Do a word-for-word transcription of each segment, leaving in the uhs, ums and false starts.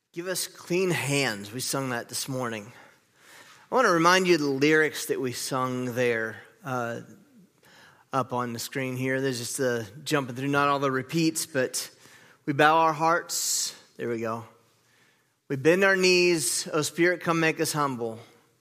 Give us clean hands. We sung that this morning. I want to remind you of the lyrics that we sung there uh, up on the screen here. There's just the jumping through, not all the repeats, but we bow our hearts. There we go. We bend our knees. Oh, Spirit, come make us humble.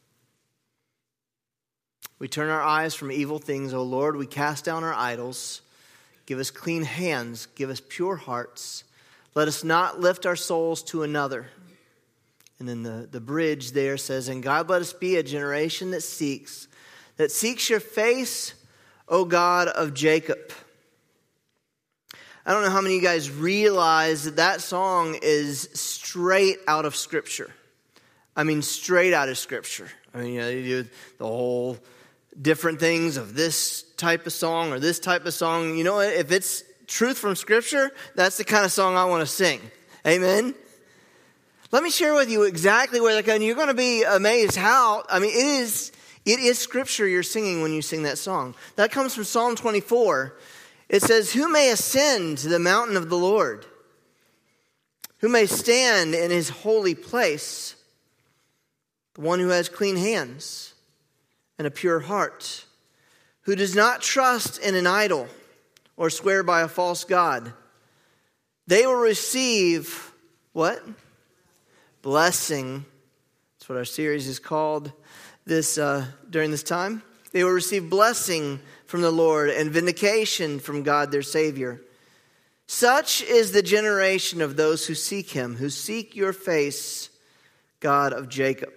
We turn our eyes from evil things. Oh, Lord, we cast down our idols. Give us clean hands. Give us pure hearts. Let us not lift our souls to another. And then the, the bridge there says, and God, let us be a generation that seeks, that seeks your face, O God of Jacob. I don't know how many of you guys realize that that song is straight out of Scripture. I mean, straight out of Scripture. I mean, you know, you do the whole different things of this type of song or this type of song. You know what? If it's truth from Scripture, that's the kind of song I want to sing. Amen? Let me share with you exactly where they're going. You're going to be amazed how, I mean, it is, it is Scripture you're singing when you sing that song. That comes from Psalm twenty-four. It says, who may ascend to the mountain of the Lord? Who may stand in his holy place? The one who has clean hands and a pure heart, who does not trust in an idol or swear by a false god. They will receive what? Blessing. That's what our series is called this uh, during this time. They will receive blessing from the Lord and vindication from God their Savior. Such is the generation of those who seek him, who seek your face, God of Jacob.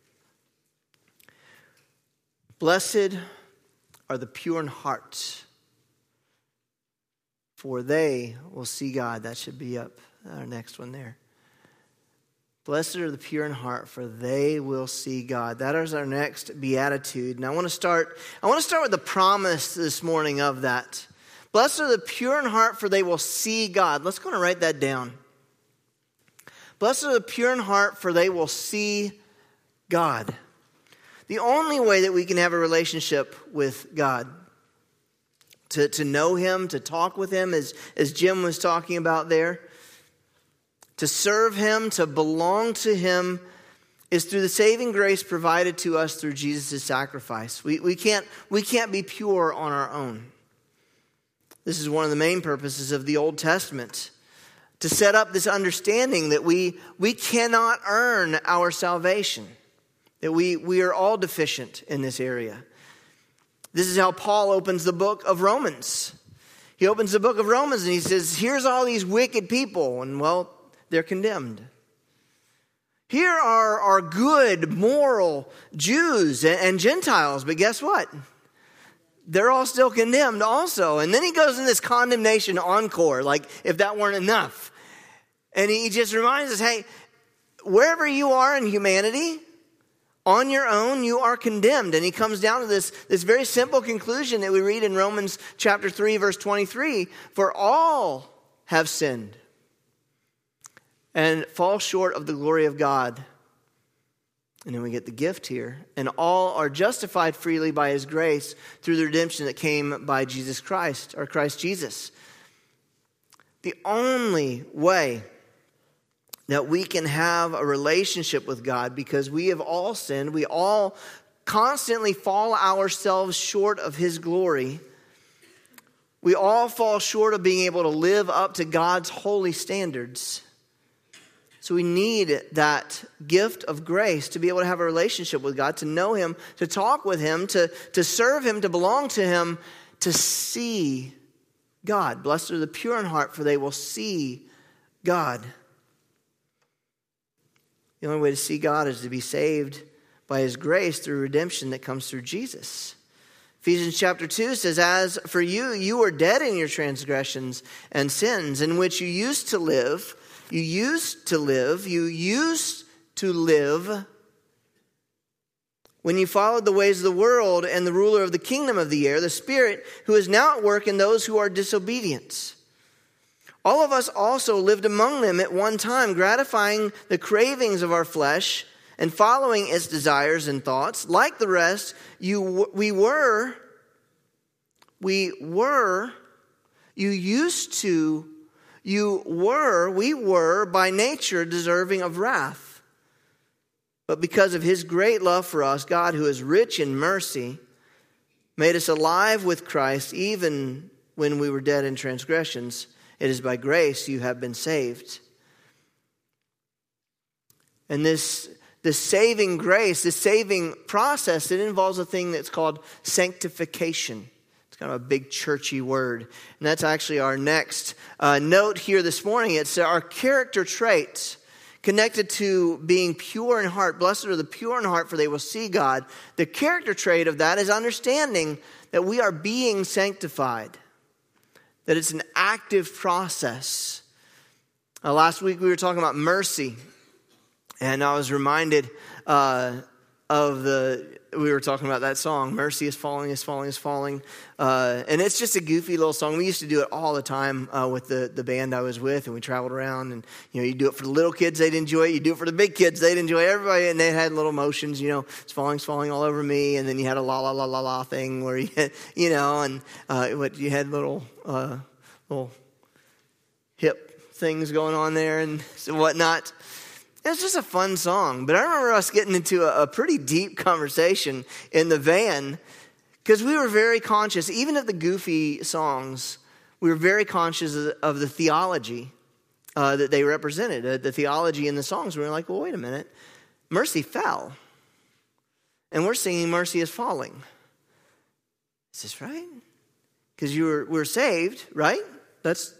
Blessed are the pure in heart, for they will see God. That should be up, our next one there. Blessed are the pure in heart, for they will see God. That is our next beatitude. And I want to start, I want to start with the promise this morning of that. Blessed are the pure in heart, for they will see God. Let's go and write that down. Blessed are the pure in heart, for they will see God. The only way that we can have a relationship with God, to, to know him, to talk with him, as, as Jim was talking about there, to serve him, to belong to him, is through the saving grace provided to us through Jesus' sacrifice. We, we, can't, we can't be pure on our own. This is one of the main purposes of the Old Testament, to set up this understanding that we, we cannot earn our salvation, that we, we are all deficient in this area. This is how Paul opens the book of Romans. He opens the book of Romans and he says, here's all these wicked people, and well, they're condemned. Here are, are good, moral Jews and, and Gentiles, but guess what? They're all still condemned also. And then he goes in this condemnation encore, like if that weren't enough. And he just reminds us, hey, wherever you are in humanity, on your own, you are condemned. And he comes down to this, this very simple conclusion that we read in Romans chapter three, verse twenty-three. For all have sinned and fall short of the glory of God. And then we get the gift here. And all are justified freely by his grace through the redemption that came by Jesus Christ, or Christ Jesus. The only way that we can have a relationship with God, because we have all sinned, we all constantly fall ourselves short of his glory. We all fall short of being able to live up to God's holy standards. So we need that gift of grace to be able to have a relationship with God, to know him, to talk with him, to, to serve him, to belong to him, to see God. Blessed are the pure in heart, for they will see God. The only way to see God is to be saved by his grace through redemption that comes through Jesus. Ephesians chapter two says, as for you, you were dead in your transgressions and sins, in which you used to live, You used to live, you used to live when you followed the ways of the world and the ruler of the kingdom of the air, the spirit who is now at work in those who are disobedient. All of us also lived among them at one time, gratifying the cravings of our flesh and following its desires and thoughts. Like the rest, you we were, we were, you used to You were, we were by nature deserving of wrath. But because of his great love for us, God, who is rich in mercy, made us alive with Christ even when we were dead in transgressions. It is by grace you have been saved. And this, this saving grace, this saving process, it involves a thing that's called sanctification. It's kind of a big churchy word. And that's actually our next uh, note here this morning. It's our character traits connected to being pure in heart. Blessed are the pure in heart, for they will see God. The character trait of that is understanding that we are being sanctified, that it's an active process. Uh, last week we were talking about mercy, and I was reminded uh, of the, we were talking about that song, Mercy is Falling, is Falling, is Falling. Uh, and it's just a goofy little song. We used to do it all the time uh, with the, the band I was with, and we traveled around. And, you know, you do it for the little kids, they'd enjoy it. You do it for the big kids, they'd enjoy it. Everybody, and they had little motions, you know, it's falling, it's falling all over me. And then you had a la, la, la, la, la thing where you had, you know, and uh, what you had little, uh, little hip things going on there and whatnot. It's just a fun song. But I remember us getting into a, a pretty deep conversation in the van because we were very conscious, even of the goofy songs, we were very conscious of, of the theology uh, that they represented, uh, the theology in the songs. We were like, well, wait a minute. Mercy fell. And we're singing Mercy is Falling. Is this right? Because you were, we're saved, right? That's...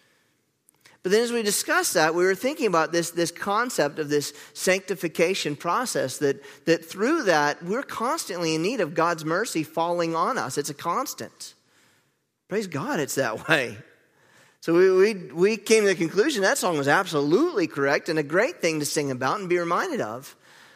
But then as we discussed that, we were thinking about this, this concept of this sanctification process, that, that through that, we're constantly in need of God's mercy falling on us. It's a constant. Praise God, it's that way. So we, we, we came to the conclusion that song was absolutely correct and a great thing to sing about and be reminded of.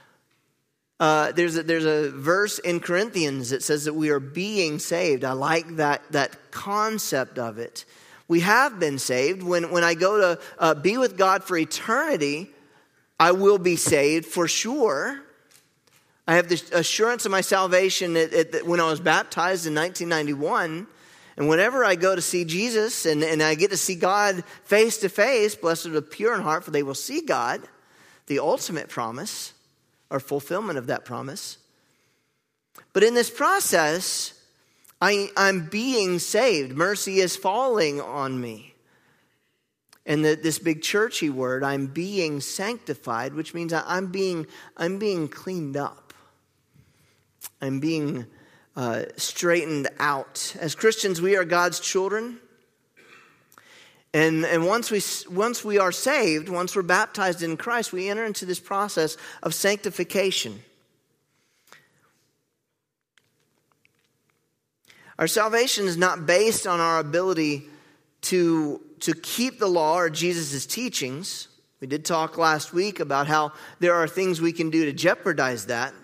Uh, there's, a, there's a verse in Corinthians that says that we are being saved. I like that, that concept of it. We have been saved. When, when I go to uh, be with God for eternity, I will be saved for sure. I have the assurance of my salvation at, at, when I was baptized in nineteen ninety-one. And whenever I go to see Jesus and, and I get to see God face to face, blessed are the pure in heart, for they will see God, the ultimate promise or fulfillment of that promise. But in this process, I, I'm being saved. Mercy is falling on me. And the, this big churchy word, I'm being sanctified, which means I'm being, I'm being cleaned up. I'm being uh, straightened out. As Christians, we are God's children. And, and once we, once we are saved, once we're baptized in Christ, we enter into this process of sanctification. Our salvation is not based on our ability to, to keep the law or Jesus' teachings. We did talk last week about how there are things we can do to jeopardize that.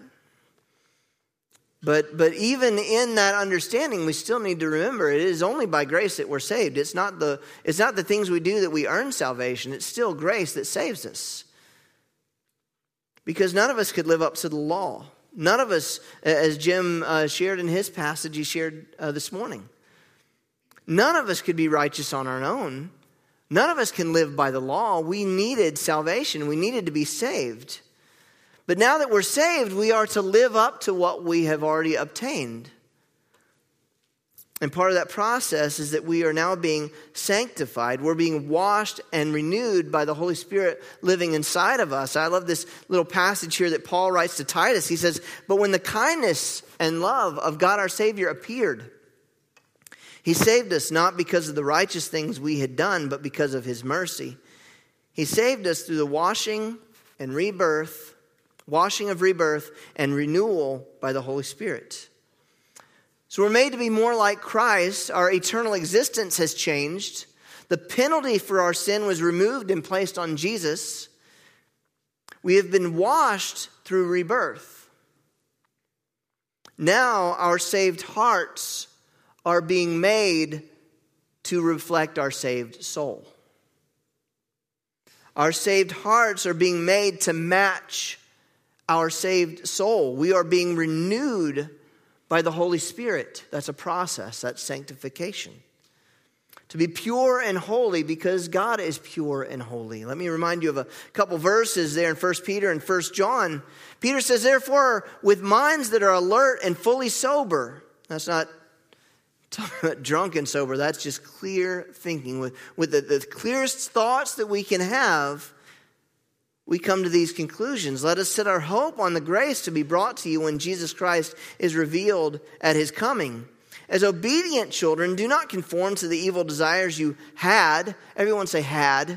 But, but even in that understanding, we still need to remember it is only by grace that we're saved. It's not the, it's not the things we do that we earn salvation. It's still grace that saves us. Because none of us could live up to the law. None of us, as Jim uh, shared in his passage he shared uh, this morning, none of us could be righteous on our own. None of us can live by the law. We needed salvation. We needed to be saved. But now that we're saved, we are to live up to what we have already obtained. And part of that process is that we are now being sanctified. We're being washed and renewed by the Holy Spirit living inside of us. I love this little passage here that Paul writes to Titus. He says, but when the kindness and love of God our Savior appeared, he saved us not because of the righteous things we had done, but because of his mercy. He saved us through the washing and rebirth, washing of rebirth and renewal by the Holy Spirit. So we're made to be more like Christ. Our eternal existence has changed. The penalty for our sin was removed and placed on Jesus. We have been washed through rebirth. Now our saved hearts are being made to reflect our saved soul. Our saved hearts are being made to match our saved soul. We are being renewed by the Holy Spirit. That's a process. That's sanctification. to be pure and holy because God is pure and holy. Let me remind you of a couple verses there in First Peter and First John. Peter says, therefore, with minds that are alert and fully sober. That's not talking about drunk and sober. That's just clear thinking. With, with the, the clearest thoughts that we can have, we come to these conclusions. Let us set our hope on the grace to be brought to you when Jesus Christ is revealed at his coming. As obedient children, do not conform to the evil desires you had. Everyone say had.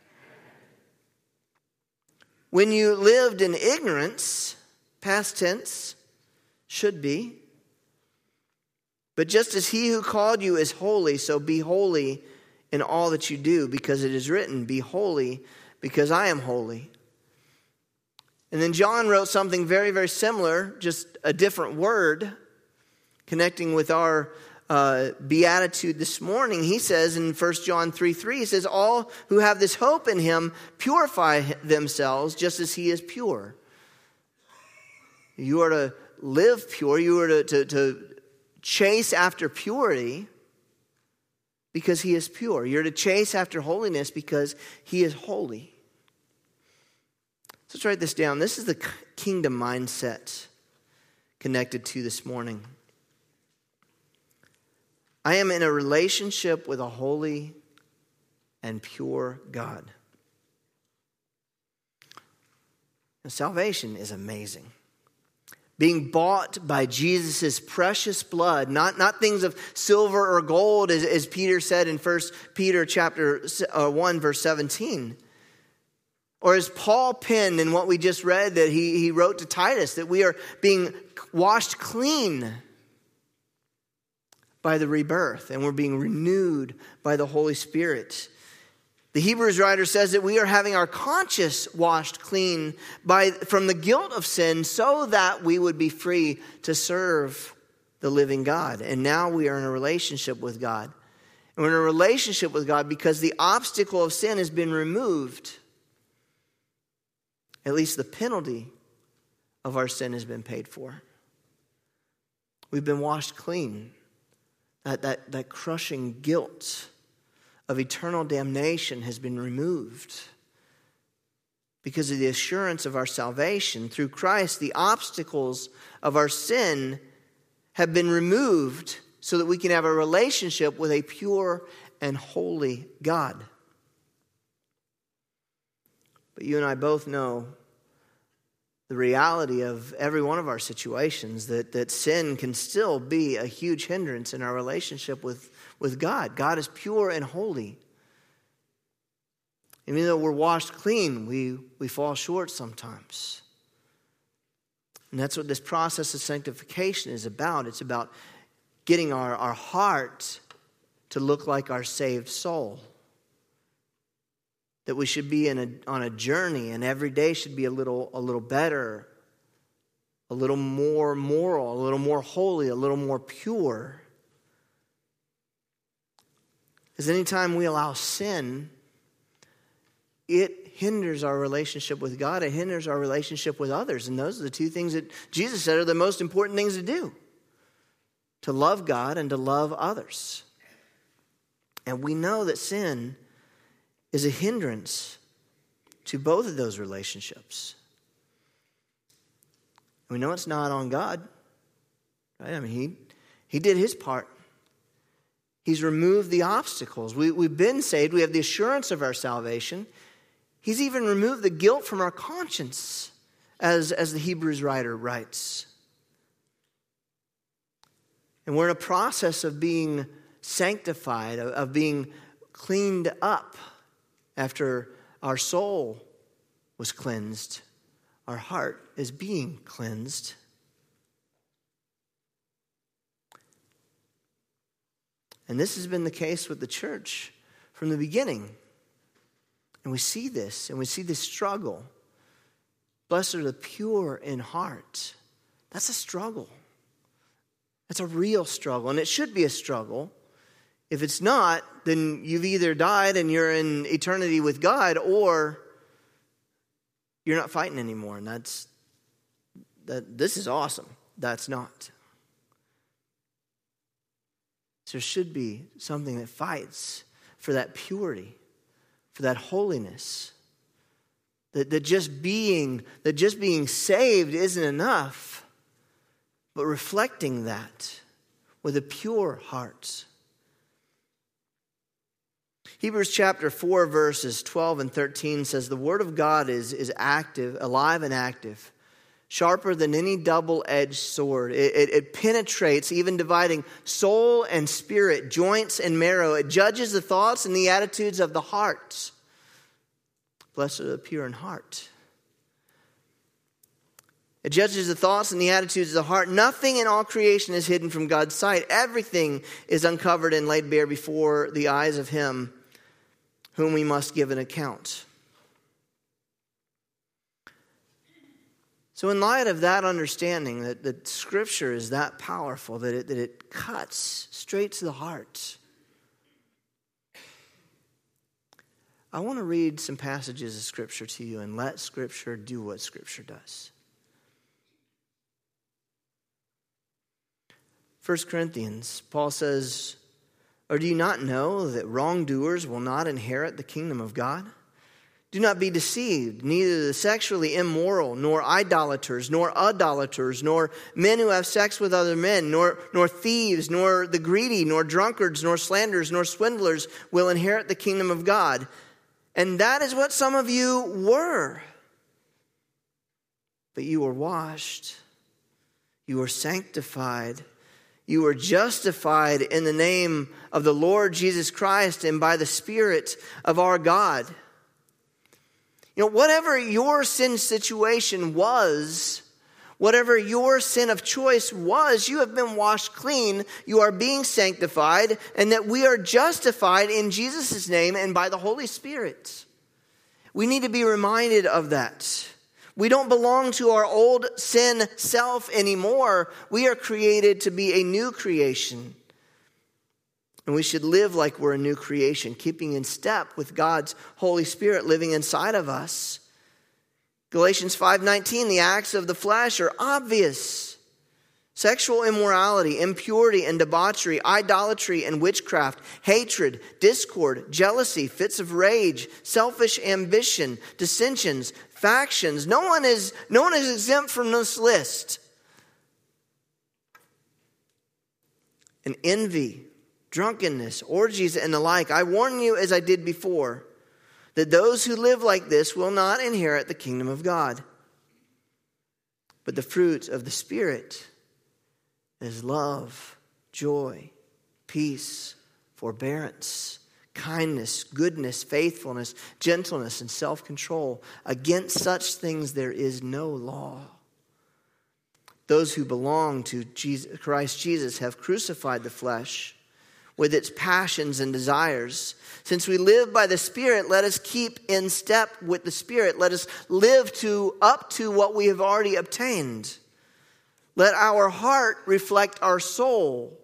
When you lived in ignorance, past tense, should be. But just as he who called you is holy, so be holy in all that you do, because it is written, be holy because I am holy. And then John wrote something very, very similar, just a different word, connecting with our uh, beatitude this morning. He says in First John three three, he says, all who have this hope in him purify themselves just as he is pure. You are to live pure. You are to, to, to chase after purity because he is pure. You're to chase after holiness because he is holy. So let's write this down. This is the kingdom mindset connected to this morning. I am in a relationship with a holy and pure God. Now, salvation is amazing. Being bought by Jesus' precious blood, not, not things of silver or gold, as, as Peter said in First Peter chapter one, verse seventeen. Or as Paul penned in what we just read that he, he wrote to Titus, that we are being washed clean by the rebirth, and we're being renewed by the Holy Spirit. The Hebrews writer says that we are having our conscience washed clean by from the guilt of sin so that we would be free to serve the living God. And now we are in a relationship with God. And we're in a relationship with God because the obstacle of sin has been removed. At least the penalty of our sin has been paid for. We've been washed clean. That, that, that crushing guilt of eternal damnation has been removed because of the assurance of our salvation. Through Christ, the obstacles of our sin have been removed so that we can have a relationship with a pure and holy God. But you and I both know the reality of every one of our situations, that, that sin can still be a huge hindrance in our relationship with, with God. God is pure and holy. Even though we're washed clean, we, we fall short sometimes. And that's what this process of sanctification is about. It's about getting our, our heart to look like our saved soul. That we should be in a, on a journey, and every day should be a little, a little better, a little more moral, a little more holy, a little more pure. Because anytime we allow sin, it hinders our relationship with God. It hinders our relationship with others. And those are the two things that Jesus said are the most important things to do. To love God and to love others. And we know that sin is a hindrance to both of those relationships. We know it's not on God. Right? I mean, he, he did his part. He's removed the obstacles. We, we've been saved. We have the assurance of our salvation. He's even removed the guilt from our conscience, as, as the Hebrews writer writes. And we're in a process of being sanctified, of, of being cleaned up. After our soul was cleansed, our heart is being cleansed. And this has been the case with the church from the beginning. And we see this, and we see this struggle. Blessed are the pure in heart. That's a struggle. That's a real struggle, and it should be a struggle. If it's not, then you've either died and you're in eternity with God, or you're not fighting anymore. And that's that. This is awesome. That's not. there should be something that fights for that purity, for that holiness. That, that just being that just being saved isn't enough, but reflecting that with a pure heart. Hebrews chapter four, verses twelve and thirteen says, the word of God is, is active, alive and active, sharper than any double-edged sword. It, it, it penetrates, even dividing soul and spirit, joints and marrow. It judges the thoughts and the attitudes of the heart. Blessed are the pure in heart. It judges the thoughts and the attitudes of the heart. Nothing in all creation is hidden from God's sight. Everything is uncovered and laid bare before the eyes of Him whom we must give an account. So in light of that understanding, that, that Scripture is that powerful, that it, that it cuts straight to the heart, I want to read some passages of Scripture to you and let Scripture do what Scripture does. First Corinthians, Paul says, or do you not know that wrongdoers will not inherit the kingdom of God? Do not be deceived. Neither the sexually immoral, nor idolaters, nor idolaters, nor men who have sex with other men, nor, nor thieves, nor the greedy, nor drunkards, nor slanderers, nor swindlers will inherit the kingdom of God. And that is what some of you were. But you were washed. You were sanctified. You were justified in the name of the Lord Jesus Christ and by the Spirit of our God. You know, whatever your sin situation was, whatever your sin of choice was, you have been washed clean, you are being sanctified, and that we are justified in Jesus' name and by the Holy Spirit. We need to be reminded of that. We don't belong to our old sin self anymore. We are created to be a new creation. And we should live like we're a new creation, keeping in step with God's Holy Spirit living inside of us. Galatians five nineteen, the acts of the flesh are obvious. Sexual immorality, impurity and debauchery, idolatry and witchcraft, hatred, discord, jealousy, fits of rage, selfish ambition, dissensions, factions. No one is, no one is exempt from this list. And envy, drunkenness, orgies, and the like. I warn you, as I did before, that those who live like this will not inherit the kingdom of God. But the fruit of the Spirit is love, joy, peace, forbearance, kindness, goodness, faithfulness, gentleness, and self-control. Against such things there is no law. Those who belong to Jesus, Christ Jesus have crucified the flesh with its passions and desires. Since we live by the Spirit, let us keep in step with the Spirit. Let us live to up to what we have already obtained. Let our heart reflect our soul.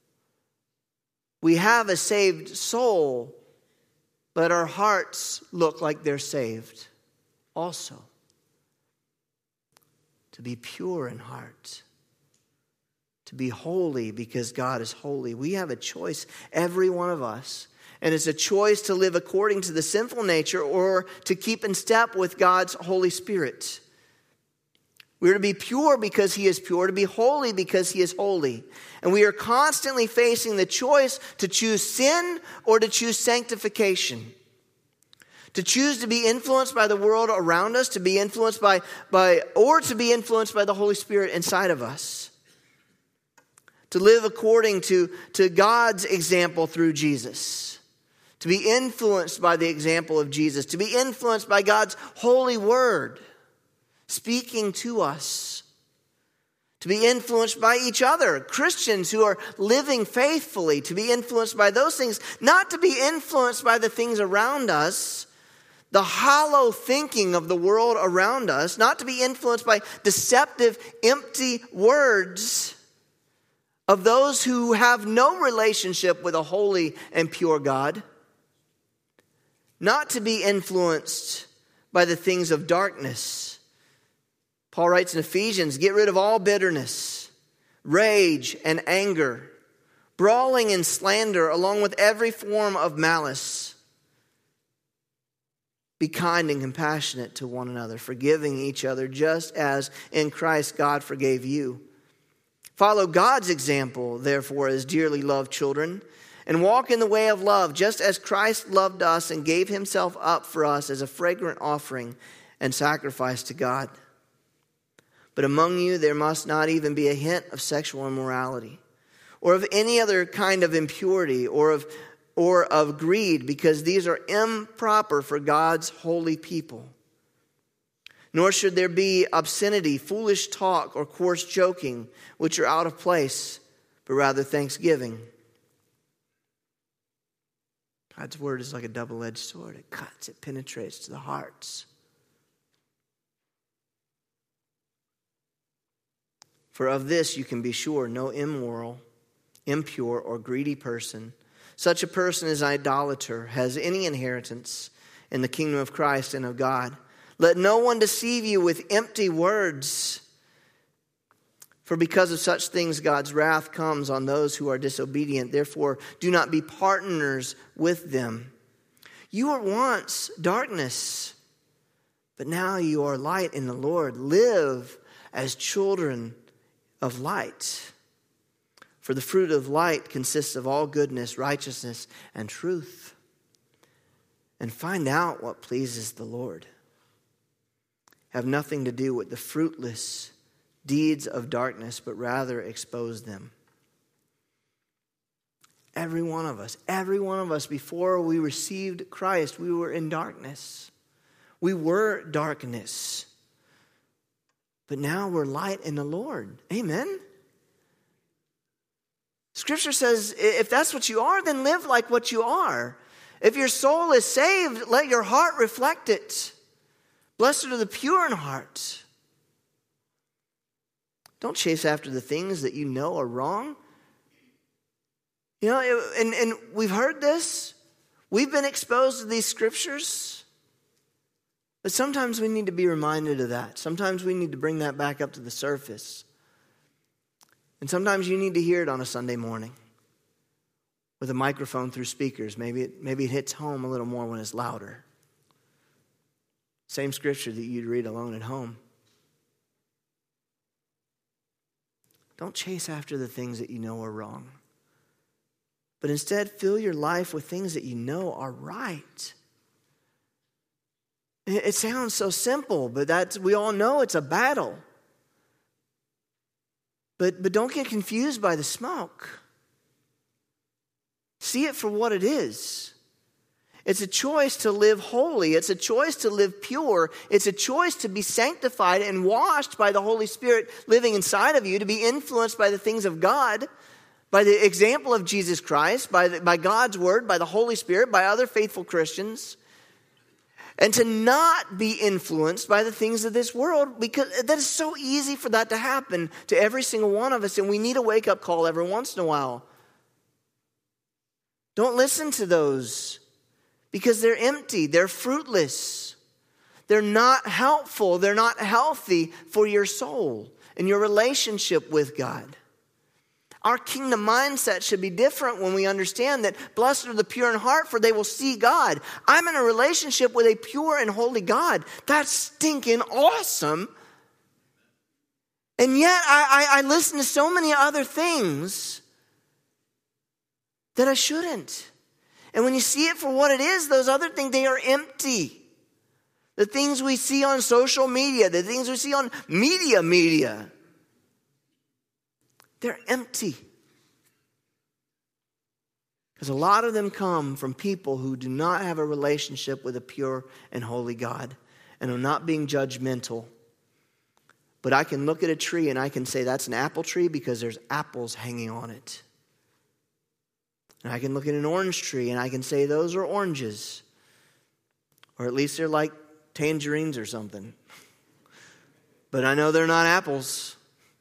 We have a saved soul. Let our hearts look like they're saved also. To be pure in heart. To be holy because God is holy. We have a choice, every one of us. And it's a choice to live according to the sinful nature or to keep in step with God's Holy Spirit. We're to be pure because He is pure, to be holy because He is holy. And we are constantly facing the choice to choose sin or to choose sanctification. To choose to be influenced by the world around us, to be influenced by, by or to be influenced by the Holy Spirit inside of us. To live according to, to God's example through Jesus. To be influenced by the example of Jesus. To be influenced by God's holy word speaking to us. To be influenced by each other. Christians who are living faithfully. To be influenced by those things. Not to be influenced by the things around us. The hollow thinking of the world around us. Not to be influenced by deceptive, empty words of those who have no relationship with a holy and pure God. Not to be influenced by the things of darkness. Paul writes in Ephesians, get rid of all bitterness, rage, and anger, brawling and slander, along with every form of malice. Be kind and compassionate to one another, forgiving each other, just as in Christ God forgave you. Follow God's example, therefore, as dearly loved children, and walk in the way of love, just as Christ loved us and gave himself up for us as a fragrant offering and sacrifice to God. But among you there must not even be a hint of sexual immorality, or of any other kind of impurity, or of or of greed, because these are improper for God's holy people. Nor should there be obscenity, foolish talk, or coarse joking, which are out of place, but rather thanksgiving. God's word is like a double-edged sword. It cuts, it penetrates to the hearts. For of this you can be sure, no immoral, impure, or greedy person, such a person as idolater, has any inheritance in the kingdom of Christ and of God. Let no one deceive you with empty words, for because of such things God's wrath comes on those who are disobedient. Therefore, do not be partners with them. You were once darkness, but now you are light in the Lord. Live as children of light. For the fruit of light consists of all goodness, righteousness, and truth. And find out what pleases the Lord. Have nothing to do with the fruitless deeds of darkness, but rather expose them. Every one of us, every one of us, before we received Christ, we were in darkness. We were darkness. But now we're light in the Lord. Amen? Scripture says, if that's what you are, then live like what you are. If your soul is saved, let your heart reflect it. Blessed are the pure in heart. Don't chase after the things that you know are wrong. You know, and, and we've heard this. We've been exposed to these scriptures. But sometimes we need to be reminded of that. Sometimes we need to bring that back up to the surface. And sometimes you need to hear it on a Sunday morning with a microphone through speakers. Maybe it, maybe it hits home a little more when it's louder. Same scripture that you'd read alone at home. Don't chase after the things that you know are wrong. But instead, fill your life with things that you know are right. It sounds so simple, but that's, we all know it's a battle. But, but don't get confused by the smoke. See it for what it is. It's a choice to live holy. It's a choice to live pure. It's a choice to be sanctified and washed by the Holy Spirit living inside of you, to be influenced by the things of God, by the example of Jesus Christ, by, the, by God's word, by the Holy Spirit, by other faithful Christians. And to not be influenced by the things of this world, because that is so easy for that to happen to every single one of us. And we need a wake-up call every once in a while. Don't listen to those, because they're empty. They're fruitless. They're not helpful. They're not healthy for your soul and your relationship with God. Our kingdom mindset should be different when we understand that blessed are the pure in heart, for they will see God. I'm in a relationship with a pure and holy God. That's stinking awesome. And yet I, I, I listen to so many other things that I shouldn't. And when you see it for what it is, those other things, they are empty. The things we see on social media, the things we see on media media, they're empty. Because a lot of them come from people who do not have a relationship with a pure and holy God and are not being judgmental. But I can look at a tree and I can say that's an apple tree because there's apples hanging on it. And I can look at an orange tree and I can say those are oranges. Or at least they're like tangerines or something. But I know they're not apples.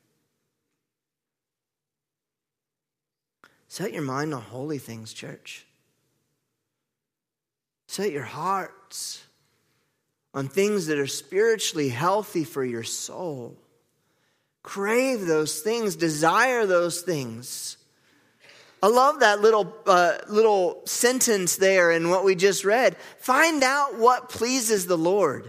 Set your mind on holy things, church. Set your hearts on things that are spiritually healthy for your soul. Crave those things. Desire those things. I love that little uh, little sentence there in what we just read. Find out what pleases the Lord.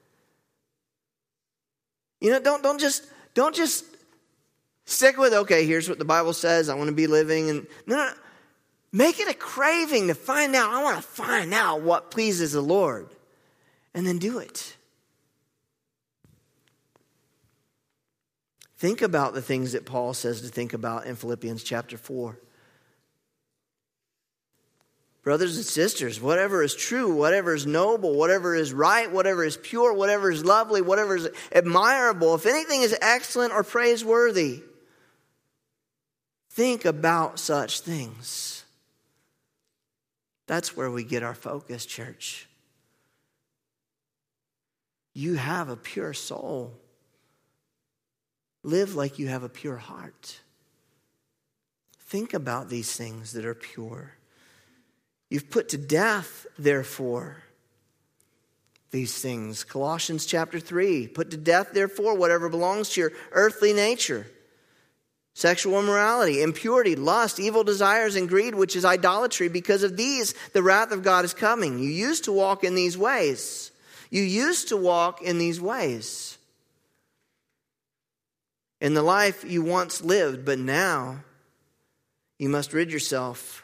You know, don't don't just don't just stick with, okay, here's what the Bible says. I want to be living, and no, no, no. Make it a craving to find out. I want to find out what pleases the Lord, and then do it. Think about the things that Paul says to think about in Philippians chapter four. Brothers and sisters, whatever is true, whatever is noble, whatever is right, whatever is pure, whatever is lovely, whatever is admirable, if anything is excellent or praiseworthy, think about such things. That's where we get our focus, church. You have a pure soul. Live like you have a pure heart. Think about these things that are pure. You've put to death, therefore, these things. Colossians chapter three, put to death, therefore, whatever belongs to your earthly nature. Sexual immorality, impurity, lust, evil desires, and greed, which is idolatry. Because of these, the wrath of God is coming. You used to walk in these ways. You used to walk in these ways. In the life you once lived, but now you must rid yourself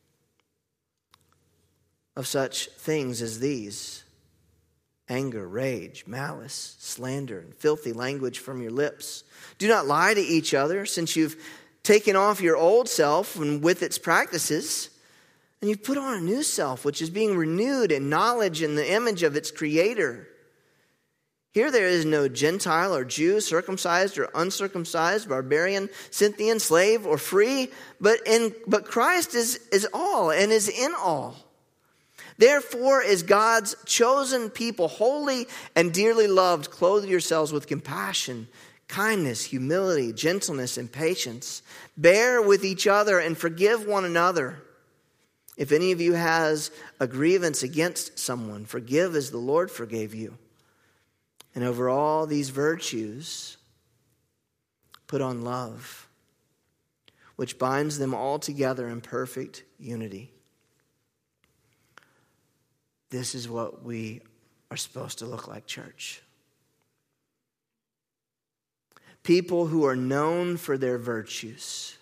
of such things as these: anger, rage, malice, slander, and filthy language from your lips. Do not lie to each other, since you've taken off your old self and with its practices, and you've put on a new self, which is being renewed in knowledge in the image of its creator. Here there is no Gentile or Jew, circumcised or uncircumcised, barbarian, Scythian, slave or free, but in but Christ is, is all and is in all. Therefore, as God's chosen people, holy and dearly loved, clothe yourselves with compassion, kindness, humility, gentleness, and patience. Bear with each other and forgive one another. If any of you has a grievance against someone, forgive as the Lord forgave you. And over all these virtues, put on love, which binds them all together in perfect unity. This is what we are supposed to look like, church. People who are known for their virtues,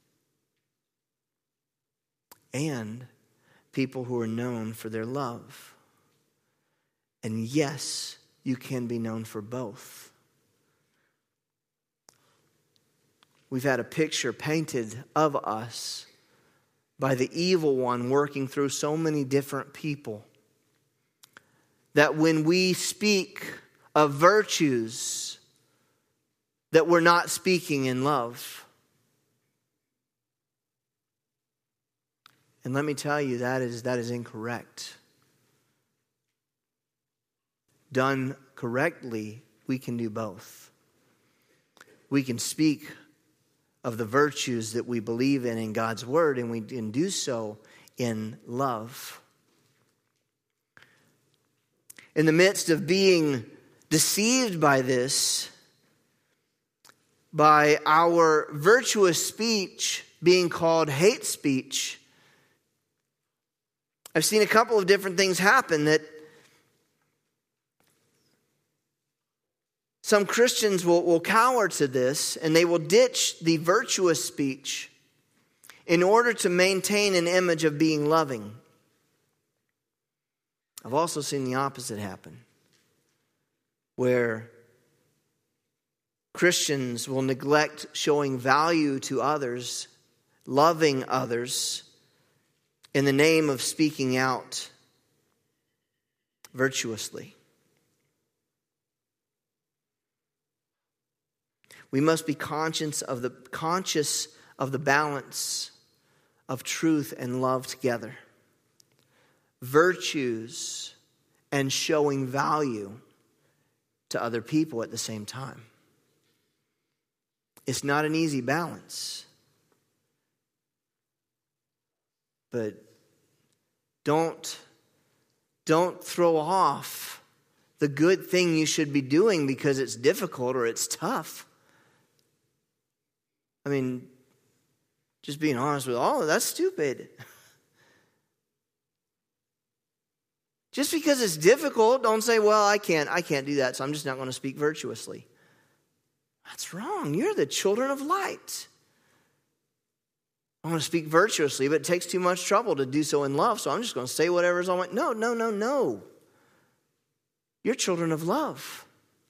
and people who are known for their love. And yes, you can be known for both. We've had a picture painted of us by the evil one working through so many different people, that when we speak of virtues, that we're not speaking in love. And let me tell you, that is, that is incorrect. Done correctly, we can do both. We can speak of the virtues that we believe in in God's word, and we can do so in love. In the midst of being deceived by this, by our virtuous speech being called hate speech, I've seen a couple of different things happen. That some Christians will, will cower to this, and they will ditch the virtuous speech in order to maintain an image of being loving. I've also seen the opposite happen, where Christians will neglect showing value to others, loving others, in the name of speaking out virtuously. We must be conscious of the conscious of the balance of truth and love together. Virtues and showing value to other people at the same time. It's not an easy balance. But don't, don't throw off the good thing you should be doing because it's difficult or it's tough. I mean, Just being honest with all, that's stupid. Just because it's difficult, don't say, well, I can't, I can't do that, so I'm just not going to speak virtuously. That's wrong. You're the children of light. I want to speak virtuously, but it takes too much trouble to do so in love, so I'm just going to say whatever's on my... No, no, no, no. You're children of love.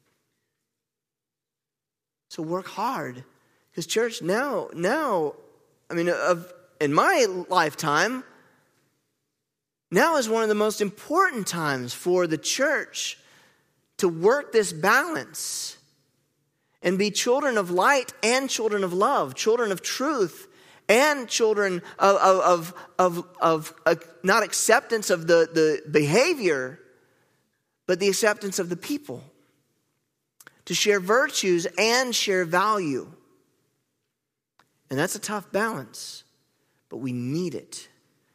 So work hard. Because church, now, now, I mean, of, in my lifetime, now is one of the most important times for the church to work this balance and be children of light and children of love, children of truth and children of, of, of, of, of uh, not acceptance of the, the behavior, but the acceptance of the people. To share virtues and share value. And that's a tough balance, but we need it.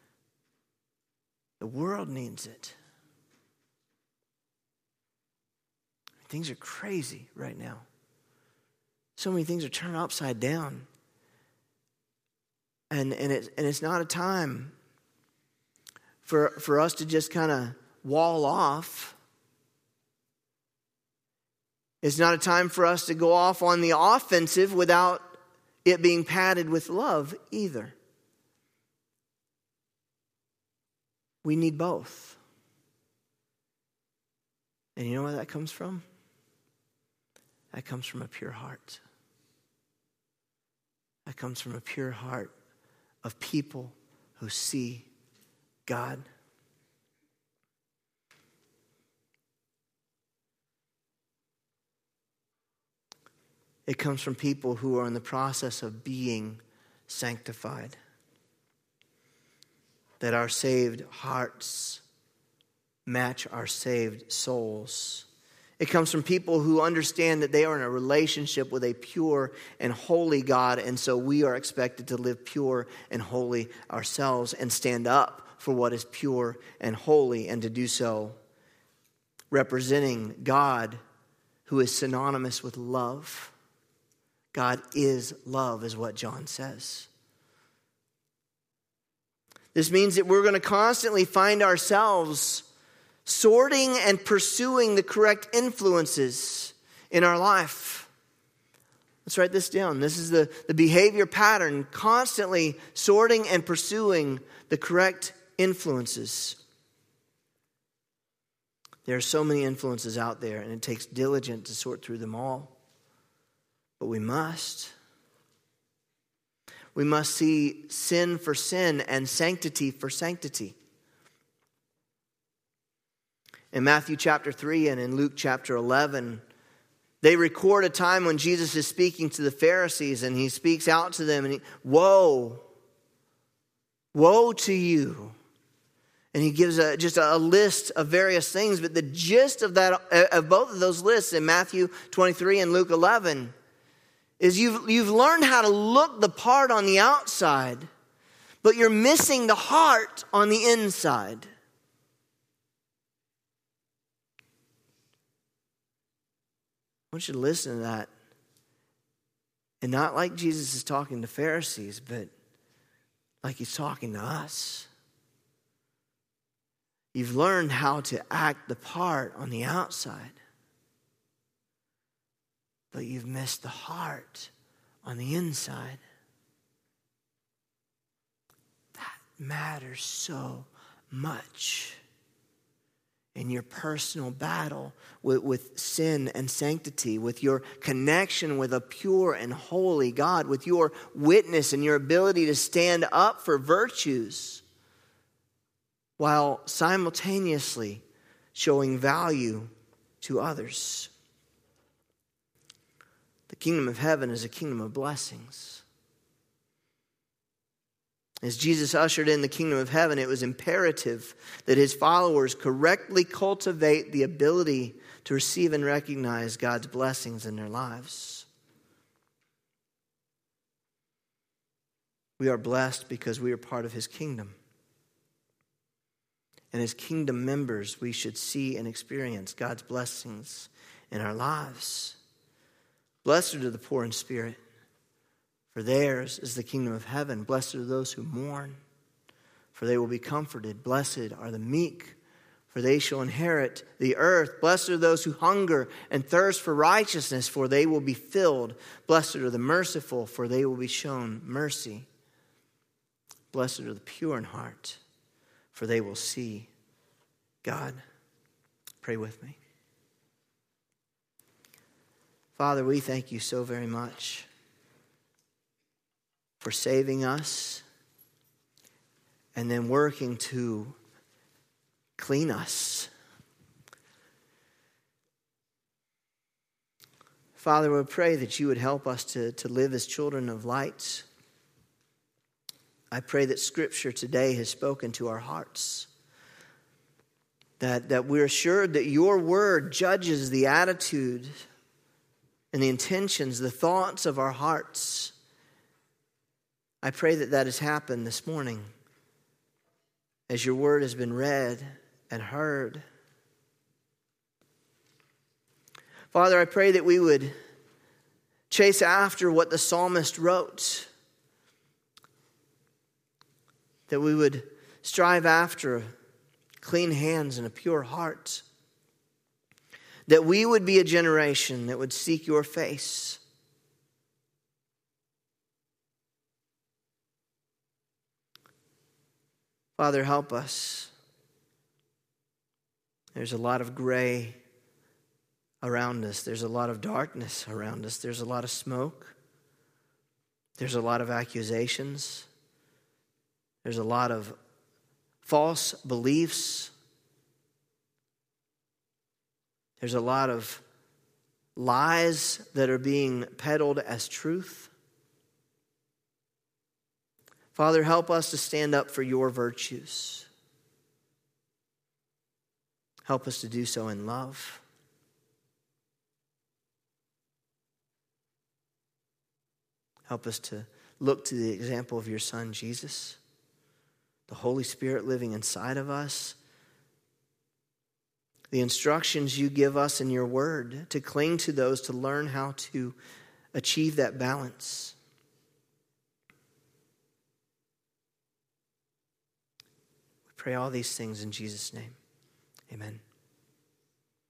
The world needs it. Things are crazy right now. So many things are turned upside down. And, and, it, and it's not a time for, for us to just kind of wall off. It's not a time for us to go off on the offensive without it being padded with love either. We need both. And you know where that comes from? That comes from a pure heart. That comes from a pure heart of people who see God. It comes from people who are in the process of being sanctified. That our saved hearts match our saved souls. It comes from people who understand that they are in a relationship with a pure and holy God, and so we are expected to live pure and holy ourselves and stand up for what is pure and holy, and to do so representing God, who is synonymous with love. God is love, is what John says. This means that we're going to constantly find ourselves sorting and pursuing the correct influences in our life. Let's write this down. This is the, the behavior pattern, constantly sorting and pursuing the correct influences. There are so many influences out there, and it takes diligence to sort through them all. But we must. We must see sin for sin and sanctity for sanctity. In Matthew chapter three and in Luke chapter eleven, they record a time when Jesus is speaking to the Pharisees, and he speaks out to them, and he, woe, woe to you. And he gives a, just a list of various things, but the gist of that, of both of those lists in Matthew twenty-three and Luke eleven, is you've, you've learned how to look the part on the outside, but you're missing the heart on the inside. I want you to listen to that. And not like Jesus is talking to Pharisees, but like he's talking to us. You've learned how to act the part on the outside, but you've missed the heart on the inside. That matters so much in your personal battle with, with sin and sanctity, with your connection with a pure and holy God, with your witness and your ability to stand up for virtues while simultaneously showing value to others. The kingdom of heaven is a kingdom of blessings. As Jesus ushered in the kingdom of heaven, it was imperative that his followers correctly cultivate the ability to receive and recognize God's blessings in their lives. We are blessed because we are part of his kingdom. And as kingdom members, we should see and experience God's blessings in our lives. Blessed are the poor in spirit, for theirs is the kingdom of heaven. Blessed are those who mourn, for they will be comforted. Blessed are the meek, for they shall inherit the earth. Blessed are those who hunger and thirst for righteousness, for they will be filled. Blessed are the merciful, for they will be shown mercy. Blessed are the pure in heart, for they will see God. Pray with me. Father, we thank you so very much for saving us and then working to clean us. Father, we pray that you would help us to, to live as children of light. I pray that Scripture today has spoken to our hearts. That, that we're assured that your word judges the attitude and the intentions, the thoughts of our hearts. I pray that that has happened this morning as your word has been read and heard. Father, I pray that we would chase after what the psalmist wrote, that we would strive after clean hands and a pure heart, that we would be a generation that would seek your face. Father, help us. There's a lot of gray around us. There's a lot of darkness around us. There's a lot of smoke. There's a lot of accusations. There's a lot of false beliefs. There's a lot of lies that are being peddled as truth. Father, help us to stand up for your virtues. Help us to do so in love. Help us to look to the example of your Son, Jesus, the Holy Spirit living inside of us, the instructions you give us in your word, to cling to those, to learn how to achieve that balance. We pray all these things in Jesus' name. Amen.